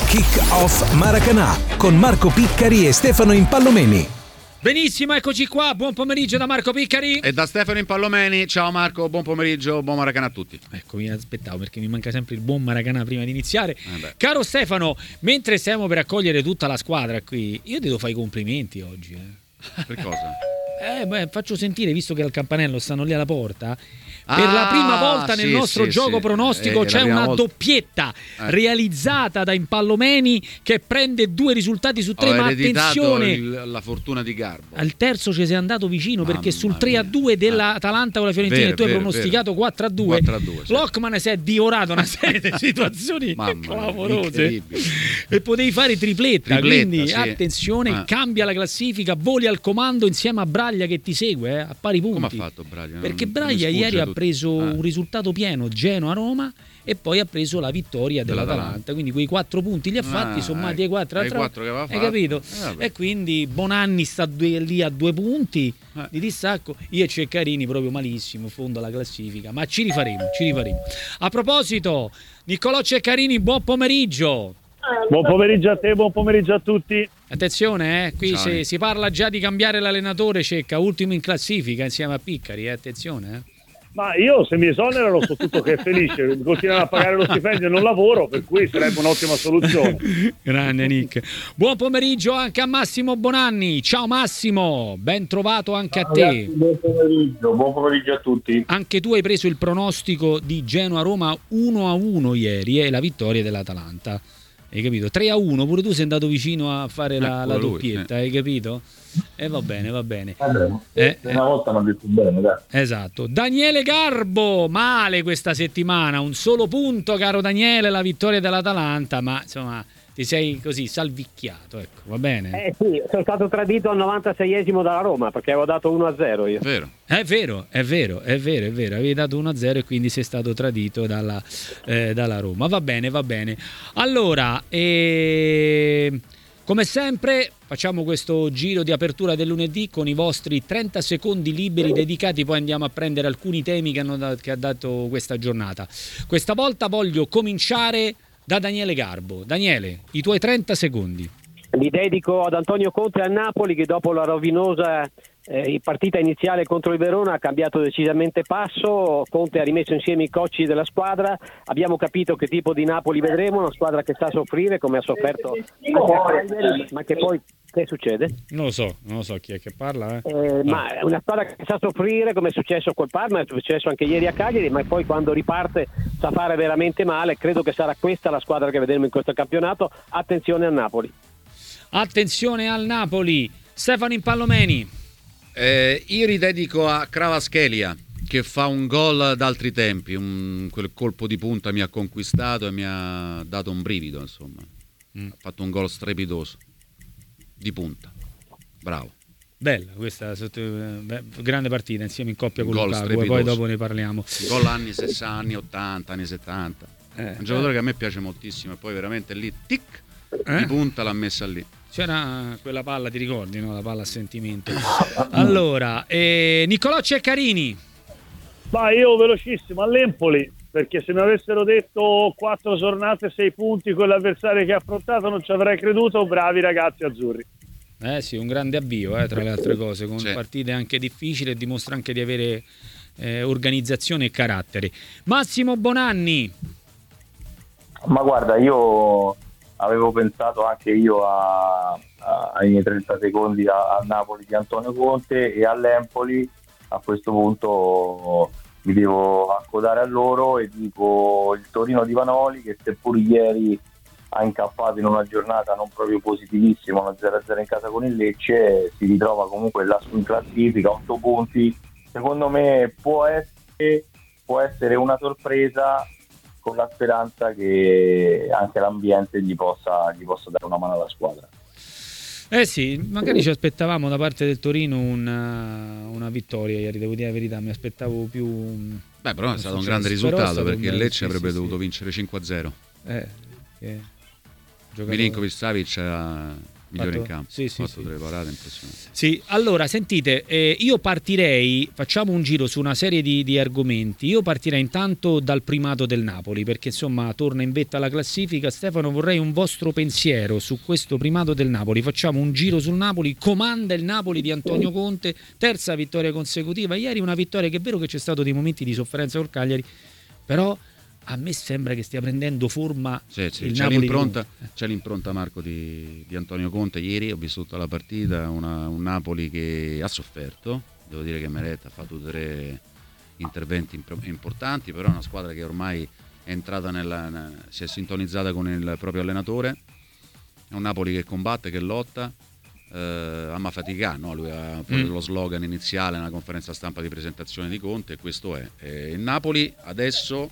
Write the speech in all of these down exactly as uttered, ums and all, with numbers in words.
Kick Off Maracanã con Marco Piccari e Stefano Impallomeni. Benissimo, eccoci qua, buon pomeriggio da Marco Piccari e da Stefano Impallomeni. Ciao Marco, buon pomeriggio, buon Maracanã a tutti. Ecco, mi aspettavo perché mi manca sempre il buon Maracanã prima di iniziare. eh Caro Stefano, mentre stiamo per accogliere tutta la squadra qui, io ti devo fare i complimenti oggi eh. Per cosa? Eh, beh, faccio sentire, visto che al campanello stanno lì alla porta. Per ah, la prima volta nel sì, nostro sì, gioco sì. pronostico eh, c'è una volta. doppietta eh. realizzata da Impallomeni che prende due risultati su tre. Ho ma attenzione, il, la fortuna di Garbo. Al terzo ci sei andato vicino, Mamma perché sul tre a due dell'Atalanta con la Fiorentina vero, tu hai vero, pronosticato vero. quattro a due. Sì. Lockman si è divorato una serie di situazioni clamorose e potevi fare tripletta, tripletta quindi sì. attenzione, ah. cambia la classifica, voli al comando insieme a Braglia che ti segue eh, a pari punti. Come ha fatto Braglia? Perché non, Braglia non ieri tutto. ha preso ah. un risultato pieno, Genoa-Roma, e poi ha preso la vittoria dell'Atalanta, dell'Atalanta. Quindi quei quattro punti li ha fatti, ah, sommati ai quattro, ai quattro che aveva hai fatto. capito? Eh, e quindi Bonanni sta due, lì a due punti eh. di distacco, io e Ceccarini proprio malissimo, fondo alla classifica, ma ci rifaremo, ci rifaremo. A proposito, Niccolò Ceccarini, buon pomeriggio. Buon pomeriggio a te, buon pomeriggio a tutti. Attenzione, eh, qui si, si parla già di cambiare l'allenatore, Cecca, ultimo in classifica insieme a Piccari, eh, attenzione eh. Ma io se mi esonerano so tutto che è felice, mi continuano a pagare lo stipendio e non lavoro, per cui sarebbe un'ottima soluzione. Grande Nick. Buon pomeriggio anche a Massimo Bonanni. Ciao Massimo, ben trovato anche Ciao, a te. Ragazzi, buon pomeriggio, buon pomeriggio a tutti. Anche tu hai preso il pronostico di Genoa-Roma uno a uno ieri e la vittoria dell'Atalanta. Hai capito? tre a uno, pure tu sei andato vicino a fare la, eh, la lui, doppietta, eh. hai capito? E eh, va bene, va bene. Vabbè, eh, una volta mi ha detto bene, dai. Esatto. Daniele Garbo, male questa settimana, un solo punto, caro Daniele, la vittoria dell'Atalanta, ma insomma ti sei così salvicchiato, ecco, va bene? Eh sì, sono stato tradito al novantaseiesimo dalla Roma perché avevo dato uno a zero io. Vero. È vero, è vero, è vero, è vero, avevi dato uno a zero e quindi sei stato tradito dalla, eh, dalla Roma. Va bene, va bene. Allora, eh, come sempre facciamo questo giro di apertura del lunedì con i vostri trenta secondi liberi dedicati, poi andiamo a prendere alcuni temi che, hanno da, che ha dato questa giornata. Questa volta voglio cominciare da Daniele Garbo. Daniele, i tuoi trenta secondi. Li dedico ad Antonio Conte al Napoli, che dopo la rovinosa eh, partita iniziale contro il Verona ha cambiato decisamente passo. Conte ha rimesso insieme i cocci della squadra, abbiamo capito che tipo di Napoli vedremo, una squadra che sa soffrire come ha sofferto anche a Cagliari, ma che poi che succede? Non lo so, non lo so chi è che parla. Eh. Eh, no. Ma è una squadra che sa soffrire come è successo col Parma, è successo anche ieri a Cagliari, ma poi quando riparte sa fare veramente male. Credo che sarà questa la squadra che vedremo in questo campionato. Attenzione al Napoli. Attenzione al Napoli. Stefano Impallomeni. Eh, io ridedico a Kvaratskhelia, che fa un gol d'altri tempi, un, quel colpo di punta mi ha conquistato e mi ha dato un brivido, insomma. Mm. Ha fatto un gol strepitoso di punta. Bravo. Bella questa sotto, beh, grande partita insieme in coppia con Gol Lukaku, poi dopo ne parliamo. Gol anni sessanta, anni ottanta, anni settanta. Eh, un giocatore eh. che a me piace moltissimo e poi veramente lì tic eh? di punta l'ha messa lì. C'era quella palla, ti ricordi, no? La palla a sentimento. Allora, eh, Niccolò Ceccarini. Ma io velocissimo all'Empoli, perché se mi avessero detto quattro giornate, sei punti con l'avversario che ha affrontato non ci avrei creduto. Bravi ragazzi azzurri. Eh sì, un grande avvio, eh, tra le altre cose, con sì. partite anche difficili, e dimostra anche di avere eh, organizzazione e carattere. Massimo Bonanni. Ma guarda, io avevo pensato anche io a, a, ai miei trenta secondi a, a Napoli di Antonio Conte e all'Empoli. A questo punto mi devo accodare a loro e dico il Torino di Vanoli, che seppur ieri ha incappato in una giornata non proprio positivissima, uno zero a zero in casa con il Lecce, si ritrova comunque là in classifica, otto punti. Secondo me può essere, può essere una sorpresa, con la speranza che anche l'ambiente gli possa, gli possa dare una mano alla squadra. Eh sì, magari ci aspettavamo da parte del Torino una, una vittoria ieri, devo dire la verità, mi aspettavo più... Beh, però è stato un grande risultato, perché il Lecce sì, avrebbe sì, dovuto sì. vincere cinque a zero. Eh, che... Milinkovic Savic ha migliore fatto... in campo, sì, sì, fatto sì. delle parate impressionanti. Sì, allora sentite, eh, io partirei, facciamo un giro su una serie di, di argomenti. Io partirei intanto dal primato del Napoli, perché insomma torna in vetta alla classifica. Stefano, vorrei un vostro pensiero su questo primato del Napoli. Facciamo un giro sul Napoli, comanda il Napoli di Antonio Conte, terza vittoria consecutiva. Ieri una vittoria che è vero che c'è stato dei momenti di sofferenza col Cagliari, però a me sembra che stia prendendo forma sì, sì. il C'è, Napoli l'impronta, di... c'è l'impronta, Marco, di, di Antonio Conte. Ieri ho visto tutta la partita, una, un Napoli che ha sofferto, devo dire che Meret ha fatto due tre interventi imp- importanti, però è una squadra che ormai è entrata nella, si è sintonizzata con il proprio allenatore, è un Napoli che combatte, che lotta, eh, ama faticare, no? Lui ha mm. lo slogan iniziale nella conferenza stampa di presentazione di Conte, e questo è. E il Napoli adesso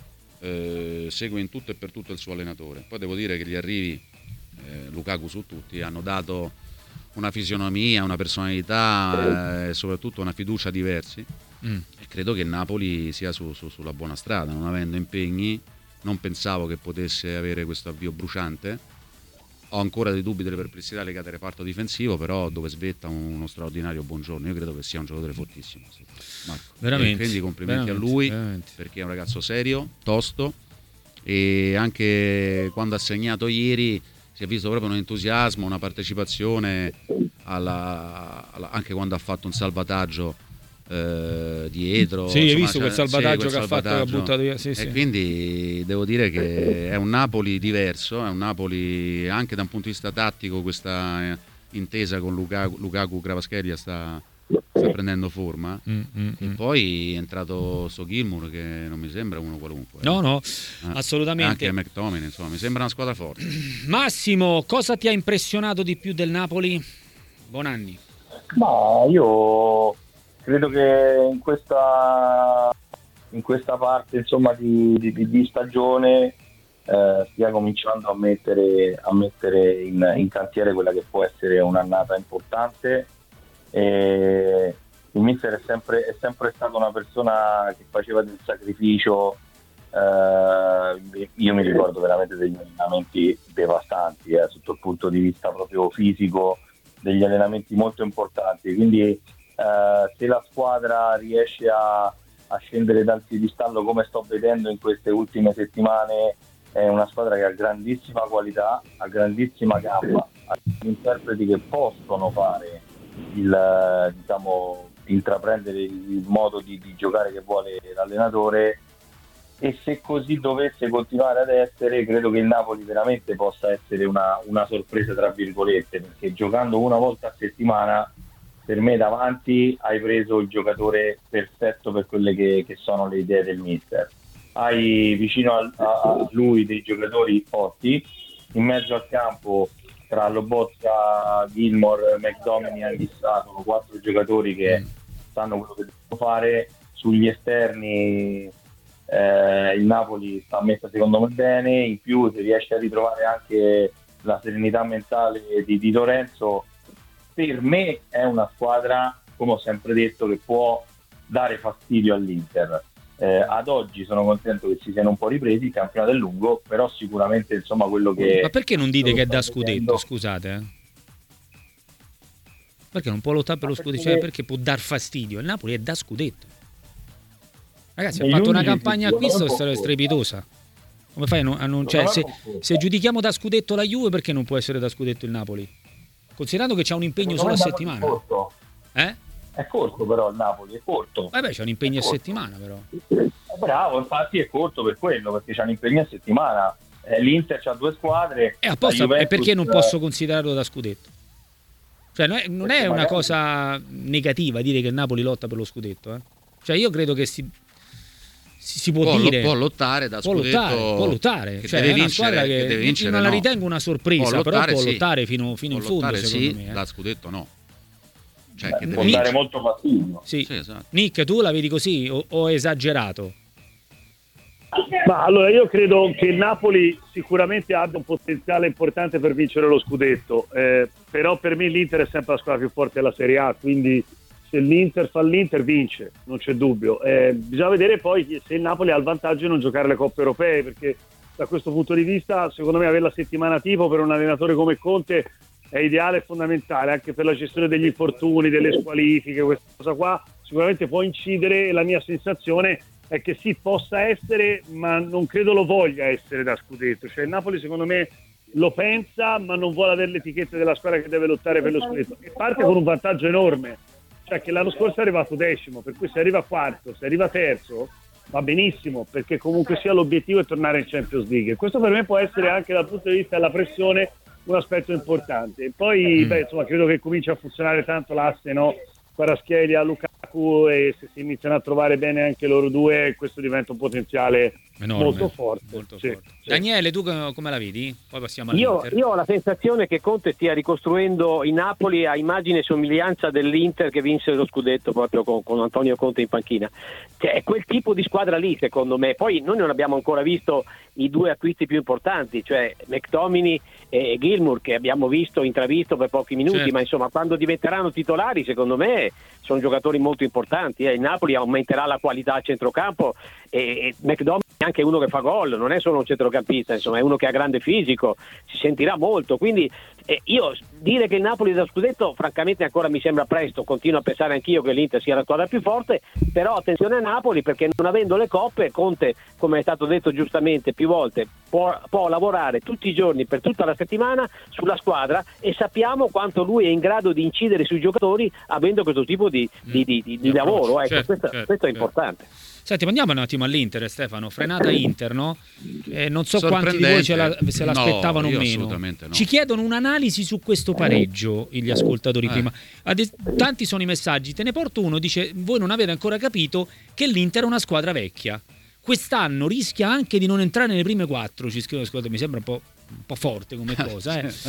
eh, segue in tutto e per tutto il suo allenatore. Poi devo dire che gli arrivi, eh, Lukaku su tutti, hanno dato una fisionomia, una personalità e eh, soprattutto una fiducia diversi. Mm. E credo che il Napoli sia su, su, sulla buona strada, non avendo impegni. Non pensavo che potesse avere questo avvio bruciante. Ho ancora dei dubbi, delle perplessità legate al reparto difensivo, però dove svetta uno straordinario Buongiorno. Io credo che sia un giocatore fortissimo, Marco. Veramente, e quindi complimenti veramente, a lui, veramente. Perché è un ragazzo serio, tosto, e anche quando ha segnato ieri si è visto proprio un entusiasmo, una partecipazione alla, alla, anche quando ha fatto un salvataggio eh, dietro. Sì, insomma, hai visto quel salvataggio sì, quel che salvataggio. ha fatto, che ha buttato via. Sì, e sì. quindi devo dire che è un Napoli diverso, è un Napoli anche da un punto di vista tattico. Questa intesa con Lukaku, Lukaku Kvaratskhelia sta, sta prendendo forma. Mm, mm, e mm. poi è entrato So Gilmour, che non mi sembra uno qualunque. No, no, eh. assolutamente. Anche McTominay, insomma, mi sembra una squadra forte. Massimo, cosa ti ha impressionato di più del Napoli? Bonanni. Ma io credo che in questa in questa parte, insomma, di, di, di stagione eh, stia cominciando a mettere a mettere in, in cantiere quella che può essere un'annata importante. E il mister è sempre, è sempre stata una persona che faceva del sacrificio. Eh, io mi ricordo veramente degli allenamenti devastanti eh, sotto il punto di vista proprio fisico, degli allenamenti molto importanti, quindi eh, se la squadra riesce a, a scendere dal piedistallo come sto vedendo in queste ultime settimane, è una squadra che ha grandissima qualità, ha grandissima gamba, ha interpreti che possono fare il, diciamo, intraprendere il modo di, di giocare che vuole l'allenatore. E se così dovesse continuare ad essere, credo che il Napoli veramente possa essere una, una sorpresa, tra virgolette, perché giocando una volta a settimana, per me davanti hai preso il giocatore perfetto per quelle che, che sono le idee del mister. Hai vicino a, a lui dei giocatori forti, in mezzo al campo tra Lobotka, Gilmour, McTominay e Anghissà sono quattro giocatori che sanno quello che devono fare. Sugli esterni Eh, il Napoli sta messa secondo me bene, in più se riesce a ritrovare anche la serenità mentale di Di Lorenzo, per me è una squadra, come ho sempre detto, che può dare fastidio all'Inter. Eh, ad oggi sono contento che si siano un po' ripresi, il campionato è lungo, però sicuramente insomma quello che... Ma perché non dite che è da vedendo... scudetto, scusate? Eh? Perché non può lottare per lo perché... scudetto? Cioè, perché può dar fastidio? Il Napoli è da scudetto. Ragazzi, ha Negli fatto una undici campagna sì, acquisto non storia strepitosa. Come fai a non, a non cioè, se, se giudichiamo da scudetto la Juve, perché non può essere da scudetto il Napoli? Considerando che c'ha un impegno solo a settimana. Eh? È corto però il Napoli, è corto. Vabbè, c'è un impegno a settimana però. Bravo, infatti è corto per quello, perché c'ha un impegno a settimana. Eh, L'Inter c'ha due squadre. E apposta, Juventus... e perché non posso considerarlo da scudetto? Cioè non è, non è una magari... cosa negativa dire che il Napoli lotta per lo scudetto, eh? Cioè io credo che si si, si può, può dire può lottare da può scudetto, lottare, può lottare. Che Cioè, deve è una vincere, squadra che, che deve vincere, non la no. ritengo una sorpresa, Può però lottare, può sì. lottare fino, fino in può fondo, lottare, secondo sì, me. Eh. da scudetto no. Cioè, Beh, che deve può vincere. dare molto fastidio. Sì. Sì, esatto. Nick, tu la vedi così o ho esagerato? Ma allora io credo che il Napoli sicuramente abbia un potenziale importante per vincere lo scudetto, eh, però per me l'Inter è sempre la squadra più forte della Serie A, quindi se l'Inter fa l'Inter vince, non c'è dubbio. Eh, bisogna vedere poi se il Napoli ha il vantaggio di non giocare le coppe europee, perché da questo punto di vista secondo me avere la settimana tipo per un allenatore come Conte è ideale e fondamentale anche per la gestione degli infortuni, delle squalifiche, questa cosa qua sicuramente può incidere, e la mia sensazione è che sì, possa essere, ma non credo lo voglia essere da scudetto. Cioè il Napoli secondo me lo pensa, ma non vuole avere l'etichetta della squadra che deve lottare per lo scudetto, e parte con un vantaggio enorme, cioè che l'anno scorso è arrivato decimo, per cui se arriva quarto, se arriva terzo va benissimo, perché comunque sia l'obiettivo è tornare in Champions League, e questo per me può essere anche dal punto di vista della pressione un aspetto importante. E poi mm. beh, insomma, credo che cominci a funzionare tanto l'asse, no? Kvaratskhelia, Lukaku, e se si iniziano a trovare bene anche loro due, questo diventa un potenziale enorme, molto forte. Molto sì, forte. Sì. Daniele, tu come la vedi? Poi passiamo io, all'Inter. Io ho la sensazione che Conte stia ricostruendo il Napoli a immagine e somiglianza dell'Inter che vinse lo scudetto proprio con, con Antonio Conte in panchina. Cioè, è quel tipo di squadra lì, secondo me. Poi noi non abbiamo ancora visto i due acquisti più importanti, cioè McTominay e Gilmour, che abbiamo visto, intravisto per pochi minuti, certo. Ma insomma quando diventeranno titolari secondo me sono giocatori molto importanti. Eh. Il Napoli aumenterà la qualità a centrocampo, e, e McDominay è anche uno che fa gol, non è solo un centrocampista, insomma è uno che ha grande fisico, si sentirà molto, quindi eh, io dire che il Napoli è da scudetto francamente ancora mi sembra presto, continuo a pensare anch'io che l'Inter sia la squadra più forte, però attenzione a Napoli, perché non avendo le coppe Conte, come è stato detto giustamente più volte, può, può lavorare tutti i giorni per tutta la settimana sulla squadra, e sappiamo quanto lui è in grado di incidere sui giocatori avendo questo tipo di, mm. di, di, di, di lavoro, ecco, certo, questo, certo, questo è certo. importante. Senti, andiamo un attimo all'Inter, Stefano. Frenata Inter, no? Eh, non so quanti di voi ce la, se l'aspettavano o no, meno. No. Ci chiedono un'analisi su questo pareggio, gli ascoltatori eh. prima. Ade- tanti sono i messaggi. Te ne porto uno, dice: voi non avete ancora capito che l'Inter è una squadra vecchia. Quest'anno rischia anche di non entrare nelle prime quattro. Ci scrivono, ascolta, mi sembra un po', un po' forte come cosa, eh.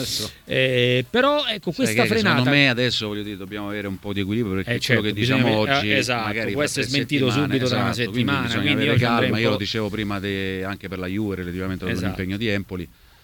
eh, però ecco, questa frenata, secondo me adesso voglio dire, dobbiamo avere un po' di equilibrio, perché eh, certo, quello che diciamo bisogna, oggi eh, esatto, magari può essere smentito subito esatto, da una settimana, quindi, quindi io io calma. Io po'... lo dicevo prima de, anche per la Juve relativamente all'impegno esatto. di Empoli.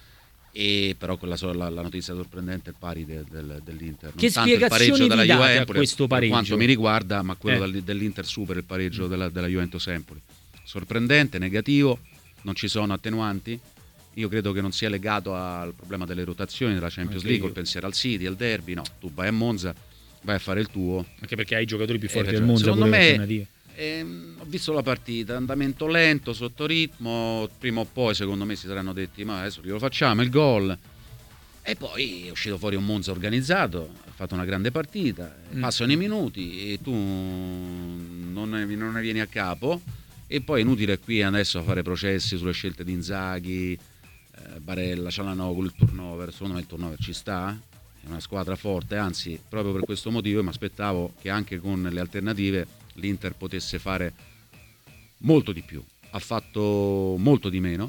E però quella la, la notizia sorprendente è il pari de, del, dell'Inter, non che tanto il pareggio della Juventus a questo pareggio, per quanto mi riguarda, ma quello eh. dell'Inter supera il pareggio della, della Juventus Empoli. Sorprendente, negativo, non ci sono attenuanti. Io credo che non sia legato al problema delle rotazioni della Champions anche League, il pensiero al City, al derby, no, tu vai a Monza, vai a fare il tuo. Anche perché hai i giocatori più forti eh, del Monza. Secondo me ehm, ho visto la partita, andamento lento, sotto ritmo, prima o poi secondo me si saranno detti ma adesso glielo facciamo il gol. E poi è uscito fuori un Monza organizzato, ha fatto una grande partita, mm. passano i minuti e tu non ne, non ne vieni a capo. E poi è inutile qui adesso fare processi sulle scelte di Inzaghi, eh, Barella, Cialanoglu, il turnover. Secondo me il turnover ci sta, è una squadra forte, anzi proprio per questo motivo io mi aspettavo che anche con le alternative l'Inter potesse fare molto di più. Ha fatto molto di meno,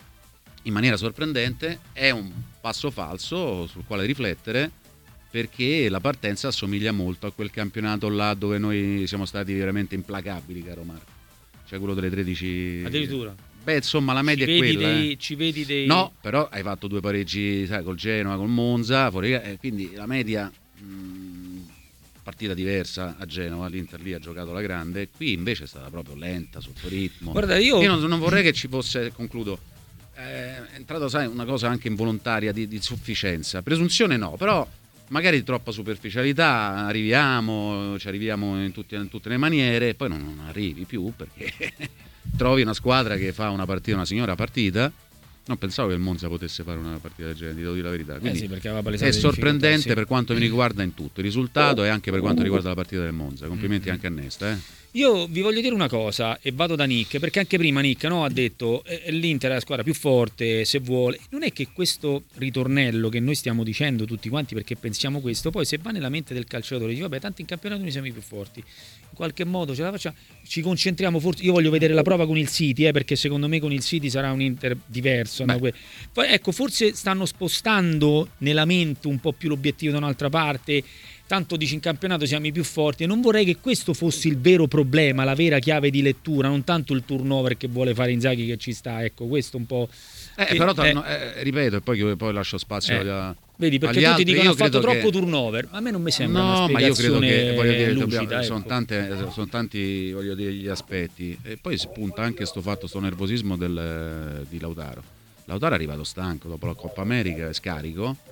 in maniera sorprendente. È un passo falso sul quale riflettere, perché la partenza assomiglia molto a quel campionato là dove noi siamo stati veramente implacabili, caro Marco. Cioè quello delle tredici. Addirittura. Beh, insomma, la media ci è quella. Dei, eh. Ci vedi dei. No, però hai fatto due pareggi, sai, col Genoa, col Monza, fuori, eh, quindi la media. Mh, partita diversa a Genova, l'Inter lì ha giocato la grande, qui invece è stata proprio lenta, sotto ritmo. Guarda, io, io non, non vorrei che ci fosse, concludo, eh, è entrata, sai, una cosa anche involontaria di, di sufficienza. Presunzione no, però magari troppa superficialità, arriviamo, ci arriviamo in, tutti, in tutte le maniere, e poi non, non arrivi più perché trovi una squadra che fa una partita, una signora partita. Non pensavo che il Monza potesse fare una partita del genere, ti devo dire la verità. Quindi eh sì, perché aveva è sorprendente sì. per quanto mi riguarda in tutto, il risultato e anche per quanto riguarda la partita del Monza. Complimenti mm-hmm. anche a Nesta. Eh. Io vi voglio dire una cosa e vado da Nick, perché anche prima Nick no, ha detto eh, l'Inter è la squadra più forte se vuole. Non è che questo ritornello che noi stiamo dicendo tutti quanti perché pensiamo questo, poi se va nella mente del calciatore dice vabbè tanto in campionato noi siamo i più forti, in qualche modo ce la facciamo, ci concentriamo forse. Io voglio vedere la prova con il City eh, perché secondo me con il City sarà un Inter diverso. No? Poi, ecco, forse stanno spostando nella mente un po' più l'obiettivo da un'altra parte. Tanto dici in campionato siamo i più forti e non vorrei che questo fosse il vero problema, la vera chiave di lettura, non tanto il turnover che vuole fare Inzaghi che ci sta, ecco questo un po'. Eh, eh, però eh, eh, ripeto, e poi, poi lascio spazio eh, agli, vedi perché agli tutti altri. dicono ha fatto troppo che... turnover, a me non mi sembra no, una spiegazione ma io credo che voglio dire, lucida, dobbiamo, ecco. sono, tante, sono tanti voglio dire, gli aspetti, e poi spunta anche sto fatto, sto nervosismo del, di Lautaro. Lautaro è arrivato stanco dopo la Coppa America, è scarico.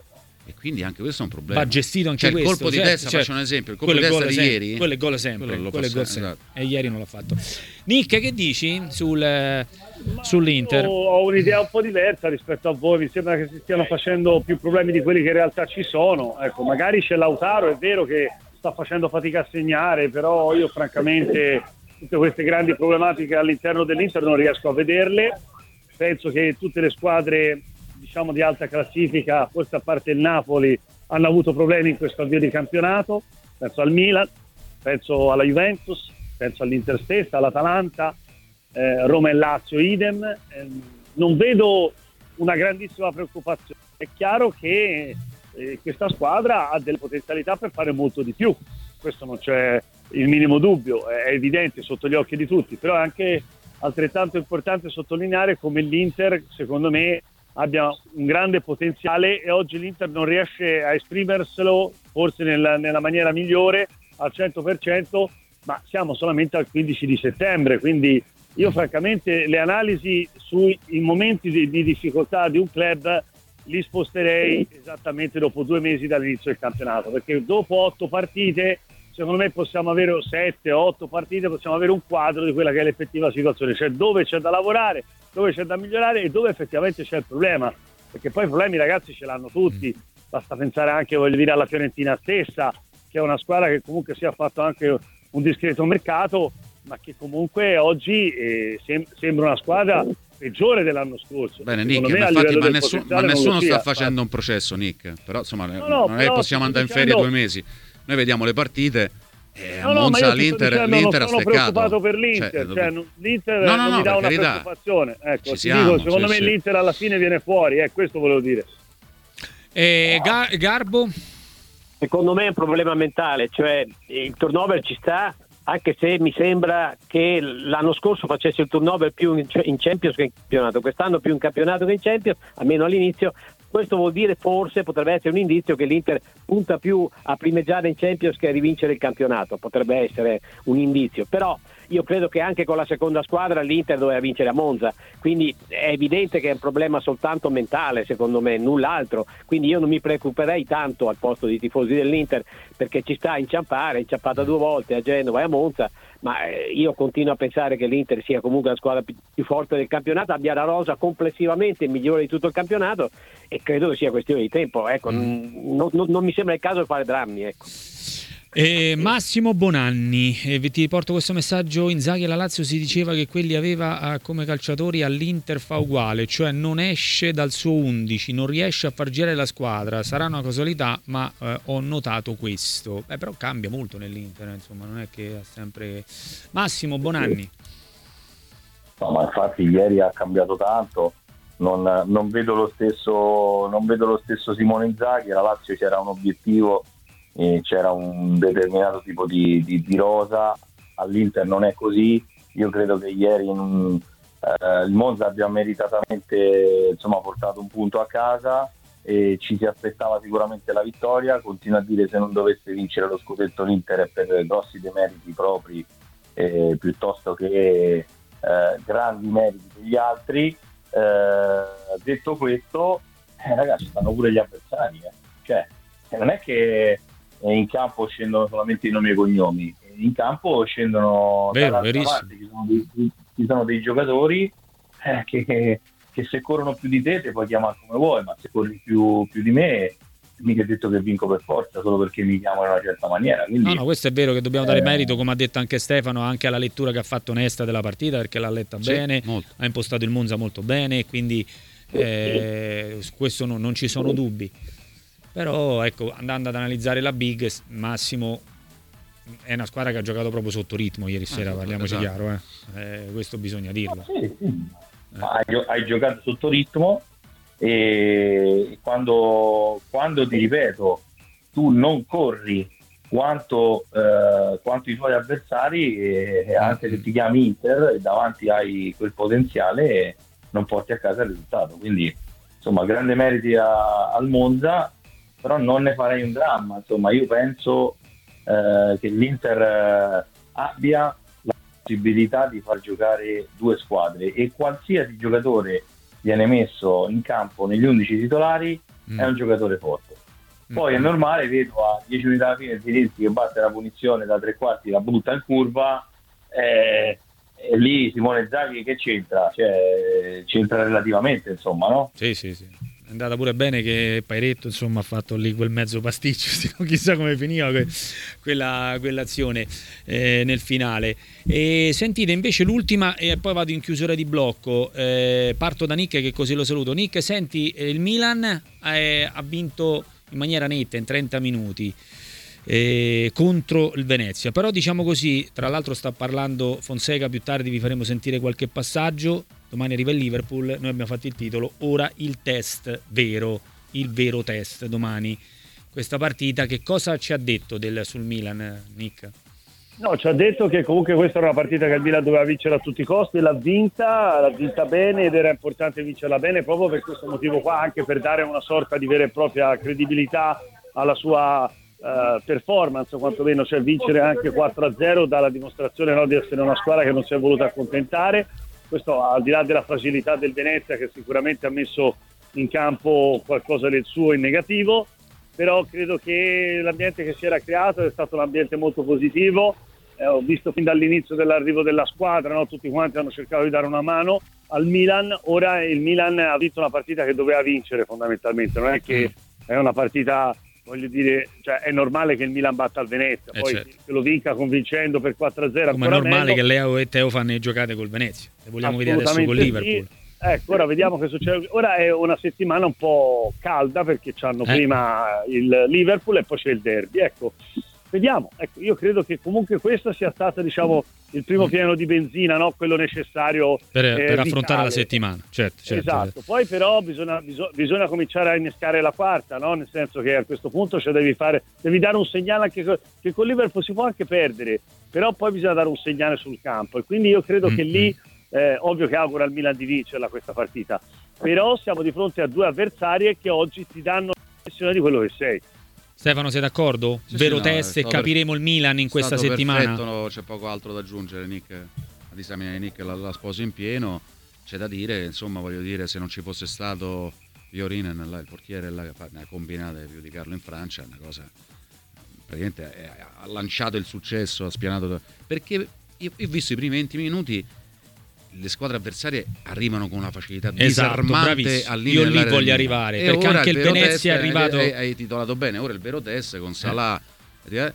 e quindi anche questo è un problema. Va gestito anche cioè, questo. il colpo di certo, testa, certo. faccio un esempio, il colpo Quello di è testa gol di sempre, ieri, quello è gol sempre, quello lo quello è fa gol sempre, sempre. esatto. E ieri non l'ha fatto. Nick, che dici sul, eh, sull'Inter? Io ho un'idea un po' diversa rispetto a voi, mi sembra che si stiano facendo più problemi di quelli che in realtà ci sono. Ecco, magari c'è Lautaro, è vero che sta facendo fatica a segnare, però io francamente tutte queste grandi problematiche all'interno dell'Inter non riesco a vederle. Penso che tutte le squadre, diciamo, di alta classifica, forse a parte il Napoli, hanno avuto problemi in questo avvio di campionato. Penso al Milan, penso alla Juventus, penso all'Inter stessa, all'Atalanta, eh, Roma e Lazio idem. Eh, non vedo una grandissima preoccupazione. È chiaro che eh, questa squadra ha delle potenzialità per fare molto di più, questo non c'è il minimo dubbio, è evidente sotto gli occhi di tutti, però è anche altrettanto importante sottolineare come l'Inter, secondo me, abbia un grande potenziale e oggi l'Inter non riesce a esprimerselo forse nella, nella maniera migliore al cento per cento, ma siamo solamente al quindici di settembre, quindi io francamente le analisi sui momenti di, di difficoltà di un club li sposterei esattamente dopo due mesi dall'inizio del campionato, perché dopo otto partite secondo me possiamo avere sette, otto partite, possiamo avere un quadro di quella che è l'effettiva situazione, cioè dove c'è da lavorare, dove c'è da migliorare e dove effettivamente c'è il problema, perché poi i problemi ragazzi ce l'hanno tutti, basta pensare anche, voglio dire, alla Fiorentina stessa, che è una squadra che comunque si è fatto anche un discreto mercato, ma che comunque oggi eh, sem- sembra una squadra peggiore dell'anno scorso. Bene Nick, me, ma, infatti, ma, nessun, ma nessuno sta sia, facendo infatti. un processo, Nick, però insomma no, no, non è che possiamo andare in dicendo... ferie due mesi, noi vediamo le partite. Eh, no, no, Monza, ma io l'Inter, dicendo, l'Inter non sono ha steccato. preoccupato per l'Inter, cioè, cioè, non, l'Inter no, no, non no, mi dà per una carità. preoccupazione, ecco, Ci ti siamo, dico, secondo sì, me sì. l'Inter alla fine viene fuori, eh, questo volevo dire. E Gar- Garbo? Secondo me è un problema mentale, cioè il turnover ci sta, anche se mi sembra che l'anno scorso facesse il turnover più in Champions che in campionato, quest'anno più in campionato che in Champions, almeno all'inizio. Questo vuol dire, forse potrebbe essere un indizio che l'Inter punta più a primeggiare in Champions che a rivincere il campionato, potrebbe essere un indizio, però io credo che anche con la seconda squadra l'Inter doveva vincere a Monza, quindi è evidente che è un problema soltanto mentale, secondo me, null'altro, quindi io non mi preoccuperei tanto al posto dei tifosi dell'Inter, perché ci sta a inciampare, è inciampata due volte a Genova e a Monza, ma io continuo a pensare che l'Inter sia comunque la squadra più, più forte del campionato, abbia la rosa complessivamente migliore di tutto il campionato e credo che sia questione di tempo, ecco, mm. non, non, non mi sembra il caso di fare drammi, ecco. Eh, Massimo Bonanni, eh, ti porto questo messaggio. Inzaghi alla Lazio si diceva che quelli aveva eh, come calciatori all'Inter fa uguale, cioè non esce dal suo undici, non riesce a far girare la squadra, sarà una casualità, ma eh, ho notato questo. Eh, però cambia molto nell'Inter, insomma, non è che ha sempre... Massimo Bonanni. No, ma infatti ieri ha cambiato tanto, non, non vedo lo stesso non vedo lo stesso Simone Inzaghi. La Lazio c'era un obiettivo, e c'era un determinato tipo di, di, di rosa, all'Inter non è così. Io credo che ieri in, eh, il Monza abbia meritatamente, insomma, portato un punto a casa e ci si aspettava sicuramente la vittoria. Continuo a dire, se non dovesse vincere lo scudetto l'Inter è per grossi demeriti propri eh, piuttosto che eh, grandi meriti degli altri. Eh, detto questo, eh, ragazzi, stanno pure gli avversari, eh. Cioè non è che in campo scendono solamente i nomi e i cognomi, in campo scendono Vero, dall'altra parte, ci sono dei, ci sono dei giocatori eh, che, che se corrono più di te ti puoi chiamare come vuoi, ma se corri più, più di me mica è detto che vinco per forza solo perché mi chiamano in una certa maniera. Quindi, no, no, questo è vero che dobbiamo dare eh, merito, come ha detto anche Stefano, anche alla lettura che ha fatto onesta della partita, perché l'ha letta sì, bene, molto. Ha impostato il Monza molto bene, quindi eh, su questo no, non ci sono dubbi. Però ecco, andando ad analizzare la Big, Massimo è una squadra che ha giocato proprio sotto ritmo ieri sera, ah, parliamoci esatto. chiaro, eh. Eh, questo bisogna dirlo. sì, sì. Hai, hai giocato sotto ritmo e quando, quando ti ripeto, tu non corri quanto, eh, quanto i tuoi avversari, e anche se ti chiami Inter e davanti hai quel potenziale, non porti a casa il risultato. Quindi insomma, grande meriti a, al Monza, però non ne farei un dramma. Insomma, io penso eh, che l'Inter eh, abbia la possibilità di far giocare due squadre e qualsiasi giocatore viene messo in campo negli undici titolari mm. è un giocatore forte. Poi Mm. è normale, vedo a dieci minuti alla fine Zielinski che batte la punizione da tre quarti, la butta in curva, eh, e lì Simone Inzaghi che c'entra? Cioè, c'entra relativamente, insomma, no? Sì, sì, sì. È andata pure bene che Pairetto, insomma, ha fatto lì quel mezzo pasticcio, se no chissà come finiva que- quella, quell'azione eh, nel finale. E sentite invece l'ultima e poi vado in chiusura di blocco. Eh, parto da Nick, che così lo saluto. Nick, senti, eh, il Milan eh, ha vinto in maniera netta in trenta minuti eh, contro il Venezia, però diciamo così, tra l'altro sta parlando Fonseca, più tardi vi faremo sentire qualche passaggio. Domani arriva il Liverpool, noi abbiamo fatto il titolo, ora il test vero, il vero test domani. Questa partita, che cosa ci ha detto del, sul Milan, Nick? No, ci ha detto che comunque questa era una partita che il Milan doveva vincere a tutti i costi, l'ha vinta, l'ha vinta bene ed era importante vincerla bene proprio per questo motivo qua, anche per dare una sorta di vera e propria credibilità alla sua uh, performance, quantomeno, cioè vincere anche quattro a zero dà la dimostrazione, no, di essere una squadra che non si è voluta accontentare. Questo al di là della fragilità del Venezia, che sicuramente ha messo in campo qualcosa del suo in negativo, però credo che l'ambiente che si era creato è stato un ambiente molto positivo. Eh, ho visto fin dall'inizio dell'arrivo della squadra, no? Tutti quanti hanno cercato di dare una mano al Milan. Ora il Milan ha vinto una partita che doveva vincere fondamentalmente, non è che è una partita, voglio dire, cioè è normale che il Milan batta il Venezia, Eh poi certo. che lo vinca convincendo per quattro a zero. Come è normale che Leo e Teo fanno le giocate col Venezia, le vogliamo vedere adesso con Liverpool. Sì. Ecco, ora vediamo che succede. Ora è una settimana un po' calda perché c'hanno Eh. prima il Liverpool e poi c'è il derby. Ecco, vediamo. Ecco, io credo che comunque questo sia stato, diciamo, il primo pieno di benzina, no? Quello necessario Per, eh, per affrontare vitale. la settimana, certo, certo. Esatto, poi però bisogna, bisog- bisogna cominciare a innescare la quarta, no? Nel senso che a questo punto cioè, devi fare, devi dare un segnale anche co- che con Liverpool si può anche perdere, però poi bisogna dare un segnale sul campo e quindi io credo Mm-hmm. che lì, eh, ovvio che auguro al Milan di vincerla questa partita, però siamo di fronte a due avversarie che oggi ti danno l'impressione di quello che sei. Stefano, sei d'accordo? Sì, Vero sì, no, è test e stato capiremo il Milan in questa Stato settimana? perfetto, no, c'è poco altro da aggiungere. Nick, ad esaminare Nick la, la sposa in pieno. C'è da dire, insomma, voglio dire, se non ci fosse stato Jorinen, là, il portiere là, che fa una combinata più di Carlo in Francia, è una cosa praticamente è- ha lanciato il successo, ha spianato, perché io, io ho visto i primi venti minuti le squadre avversarie arrivano con una facilità Esatto, disarmante bravissimo. al limite Io lì dell'area voglio del arrivare, Milan. E perché ora anche il vero Venezia test, è arrivato- hai, hai titolato bene, ora il vero test con Salah, eh,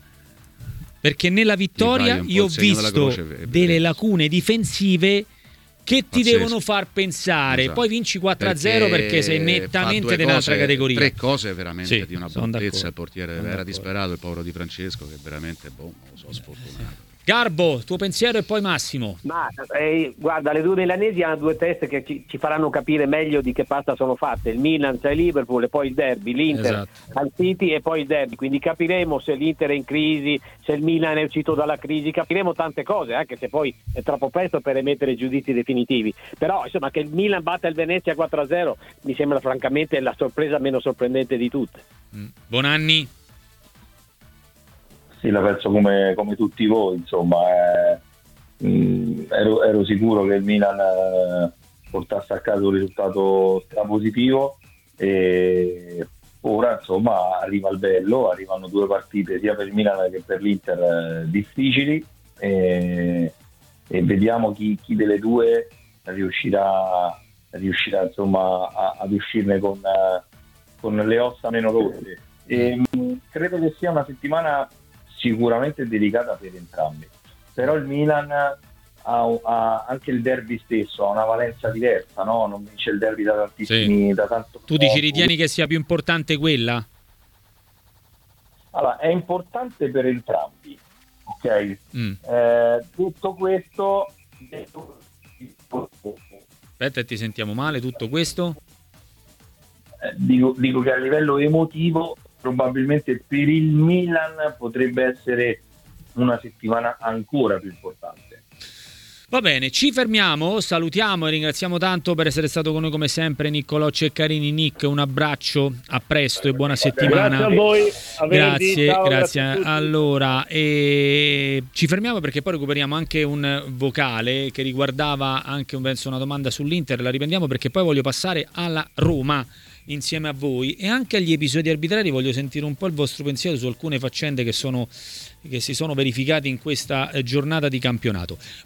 Perché nella vittoria Ti fai un po' io ho il segno della visto croce, e- delle lacune difensive che ti Pazzesco. devono far pensare. Esatto. Poi vinci quattro a zero perché, sei fa nettamente due nell'altra cose, categoria. Tre cose veramente Sì, di una sono bruttezza. d'accordo. Il portiere Sono era d'accordo. disperato, il povero Di Francesco, che veramente boh, non lo so, sfortunato. Garbo, tuo pensiero e poi Massimo. Ma eh, guarda, le due milanesi hanno due test che ci, ci faranno capire meglio di che pasta sono fatte. Il Milan c'è il Liverpool e poi il derby, l'Inter Esatto. al City e poi il derby. Quindi capiremo se l'Inter è in crisi, se il Milan è uscito dalla crisi, capiremo tante cose, anche se poi è troppo presto per emettere giudizi definitivi. Però insomma che il Milan batta il Venezia quattro a zero mi sembra francamente la sorpresa meno sorprendente di tutte. Mm. Bonanni? Sì, la penso come, come tutti voi, insomma, eh, mh, ero, ero sicuro che il Milan eh, portasse a casa un risultato strapositivo e ora insomma arriva il bello, arrivano due partite sia per il Milan che per l'Inter eh, difficili e, e vediamo chi, chi delle due riuscirà, riuscirà insomma a, ad uscirne con, eh, con le ossa meno rotte. E, mh, credo che sia una settimana sicuramente delicata per entrambi, però il Milan ha, ha anche il derby stesso ha una valenza diversa, no? Non vince il derby da tantissimi Sì. da tanto Tu dici, tempo. ritieni che sia più importante quella? Allora, è importante per entrambi, ok? Mm. Eh, detto questo, detto... Aspetta, ti sentiamo male, tutto questo? eh, dico, dico che a livello emotivo probabilmente per il Milan potrebbe essere una settimana ancora più importante. Va bene, ci fermiamo, salutiamo e ringraziamo tanto per essere stato con noi come sempre Niccolò Ceccarini. Nick, un abbraccio, a presto e buona settimana. Grazie a voi, a venerdì. Grazie, Ciao, grazie. a tutti. Allora, e ci fermiamo perché poi recuperiamo anche un vocale che riguardava anche penso una domanda sull'Inter, la riprendiamo perché poi voglio passare alla Roma insieme a voi, e anche agli episodi arbitrari voglio sentire un po' il vostro pensiero su alcune faccende che sono che si sono verificate in questa giornata di campionato.